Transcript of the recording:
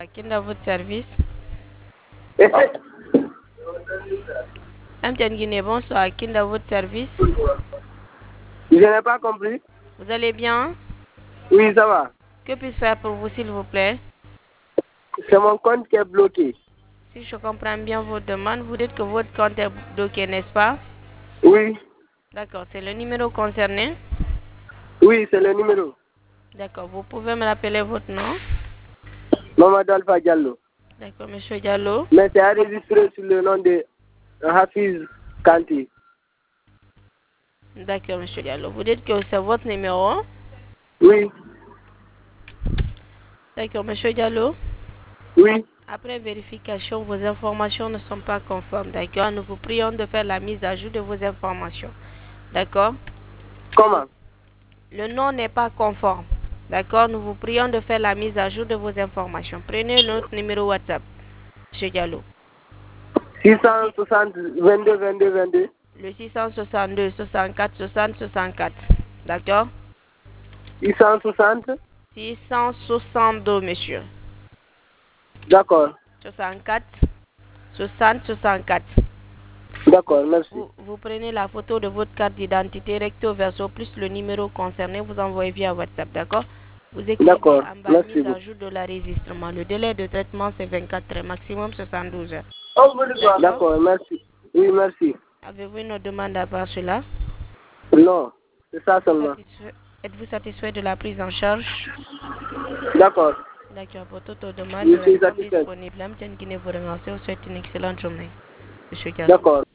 Qui est à votre service? Amtian Guinée, bonsoir. Qui est à votre service? Je n'ai pas compris. Vous allez bien? Oui, ça va. Que puis-je faire pour vous, s'il vous plaît? C'est mon compte qui est bloqué. Si je comprends bien votre demande, vous dites que votre compte est bloqué, n'est-ce pas? Oui. D'accord, c'est le numéro concerné? Oui, c'est le numéro. D'accord, vous pouvez me rappeler votre nom? Mamadou Alpha Diallo. D'accord, monsieur Diallo. Mais c'est enregistré sur le nom de Hafiz Kanti. D'accord, monsieur Diallo. Vous dites que c'est votre numéro? Oui. D'accord, monsieur Diallo. Oui. Après vérification, vos informations ne sont pas conformes. D'accord, nous vous prions de faire la mise à jour de vos informations. D'accord? Comment? Le nom n'est pas conforme. D'accord, nous vous prions de faire la mise à jour de vos informations. Prenez notre numéro WhatsApp, monsieur Diallo. 660 22 22 22. Le 662 64 60 64. D'accord? 660. 662, monsieur. D'accord. 64 60 64. D'accord, merci. Vous prenez la photo de votre carte d'identité recto verso plus le numéro concerné, vous envoyez via WhatsApp, d'accord? Vous écrivez D'accord, en bas merci mise à beaucoup. jour de l'enregistrement. Le délai de traitement c'est 24 heures, maximum 72 heures. D'accord, merci. Oui, merci. Avez-vous une autre demande à part cela? Non, c'est ça seulement. Êtes-vous satisfait de la prise en charge? D'accord. D'accord, pour toute autre demande, Je nous suis restons satisfait. disponibles. Amtian Guinée vous remercie. Vous souhaite une excellente journée. Monsieur Diallo. D'accord.